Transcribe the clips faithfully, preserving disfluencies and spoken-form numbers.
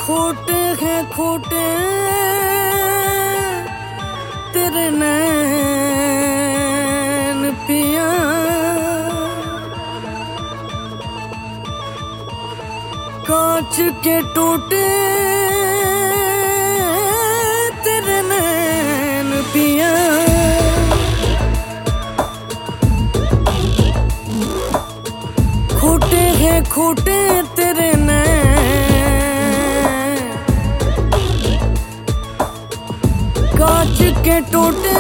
खोटे हैं खोटे तेरे नैन पिया, कांच के टूटे तेरे नैन पिया। खोटे हैं खोटे तेरे नैन, कांच के टूटे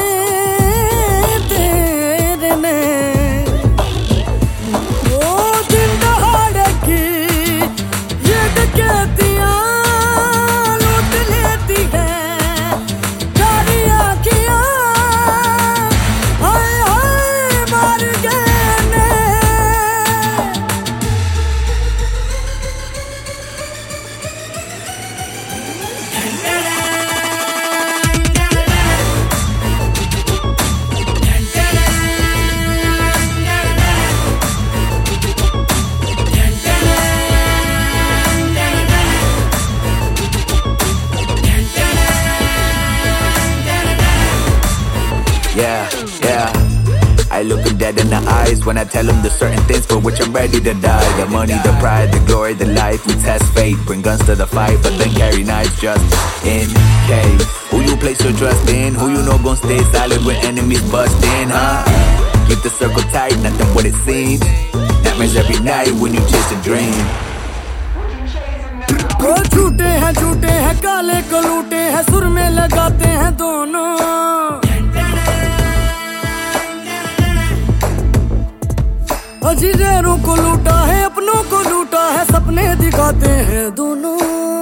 तेरे नैन। ओ दिन दहाड़े की ये डकैतियां लूट लेती है सारी आँखियां, हाय हाय मार गए ने। Yeah, yeah. I look him dead in the eyes when I tell him there's certain things for which I'm ready to die. The money, the pride, the glory, the life. We test fate, bring guns to the fight, but then carry knives just in case. Who you place your trust in? Who you know gon' stay solid when enemies bust in, huh? Keep the circle tight, nothing what it seems. Nightmares every night when you chase a dream. वो झूठे हैं झूठे हैं काले को लूटे हैं, सुर में लगाते हैं दोनों। अजीजों को लूटा है अपनों को लूटा है, सपने दिखाते हैं दोनों।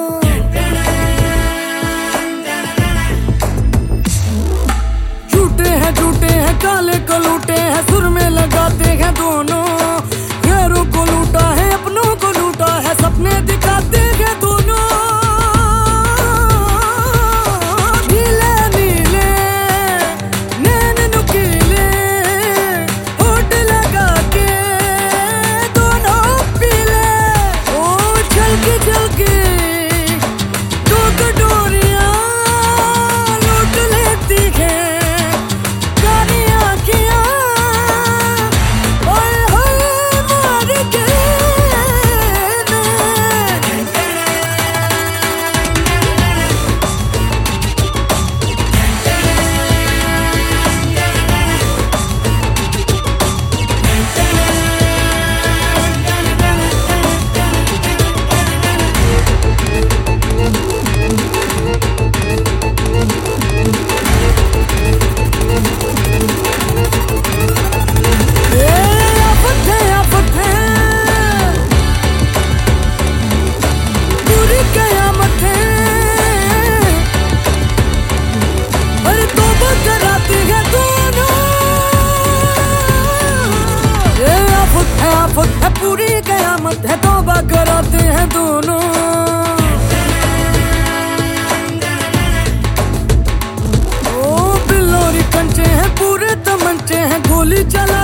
झूठे हैं झूठे हैं काले को लूटे हैं, सुर में लगाते हैं दोनों। गैरों को लूटा है अपनों को लूटा है, सपने दिखाते हैं दोनों। नीले नीले नैन नुकीले होठ लगा के दोनों पीले। ओ झलकी झलकी दो कटोरियां लूट लेती हैं सारी आँखियां, ओए होए मार गए ने। ये आफत है आफत है पूरी कयामत है, अरे तौबा कराते हैं दोनों। ये आफत है आफत है पूरी कयामत है, तौबा कराते हैं दोनों। ओ बिल्लोरी कंचे हैं पूरे तमंचे हैं, गोली चला